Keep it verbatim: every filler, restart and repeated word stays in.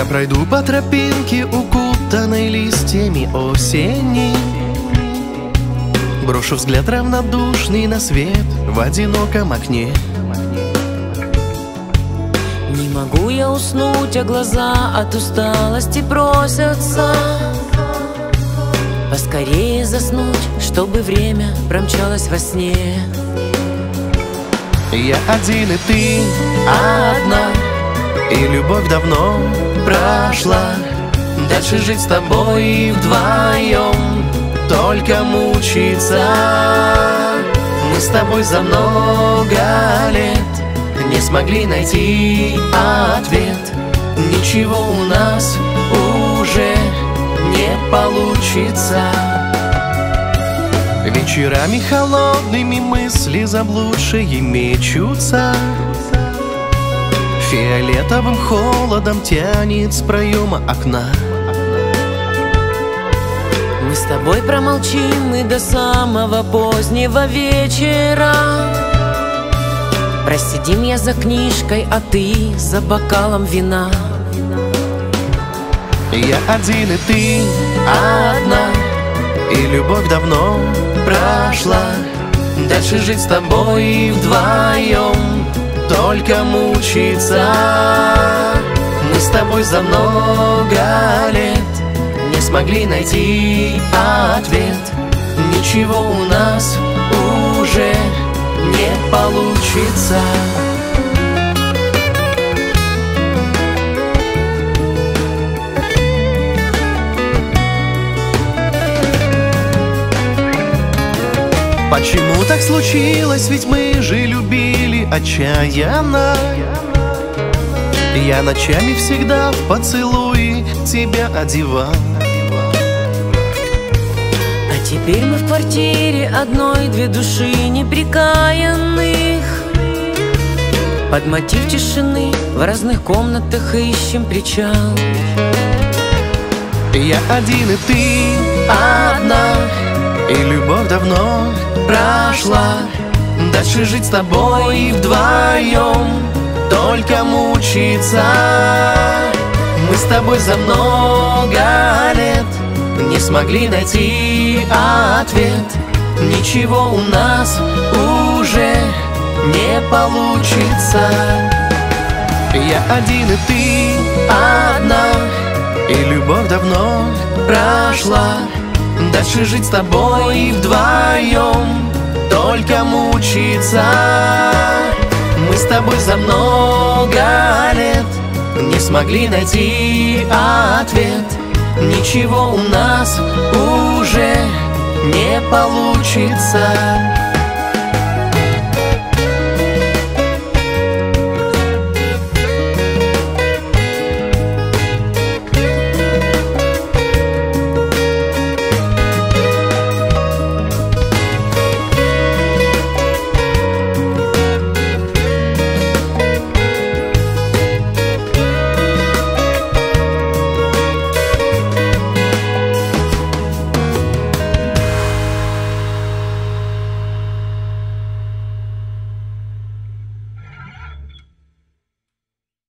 пройду по тропинке, укутанной листьями осени. Брошу взгляд равнодушный на свет в одиноком окне. Не могу я уснуть, а глаза от усталости просятся поскорее заснуть, чтобы время промчалось во сне. Я один и ты одна, и любовь давно прошла. Дальше жить с тобой вдвоем, только мучиться. Мы с тобой за много лет не смогли найти ответ. Ничего у нас уже не получится. Вечерами холодными мысли заблудшие мечутся. Фиолетовым холодом тянет с проема окна. Мы с тобой промолчим и до самого позднего вечера. Просидим я за книжкой, а ты за бокалом вина. Я один и ты одна, и любовь давно прошла. Дальше жить с тобой вдвоем, только мучиться. Мы с тобой за много лет не смогли найти ответ. Ничего у нас уже не получится. Почему так случилось, ведь мы же любили отчаянно. Я ночами всегда в поцелуи тебя одевал. А теперь мы в квартире одной, две души неприкаянных. Под мотив тишины в разных комнатах ищем причал. Я один и ты одна, и любовь давно прошла. Дальше жить с тобой вдвоем, только мучиться. Мы с тобой за много лет не смогли найти ответ. Ничего у нас уже не получится. Я один и ты одна, и любовь давно прошла. Дальше жить с тобой вдвоем, только мучиться. Мы с тобой за много лет не смогли найти ответ. Ничего у нас уже не получится.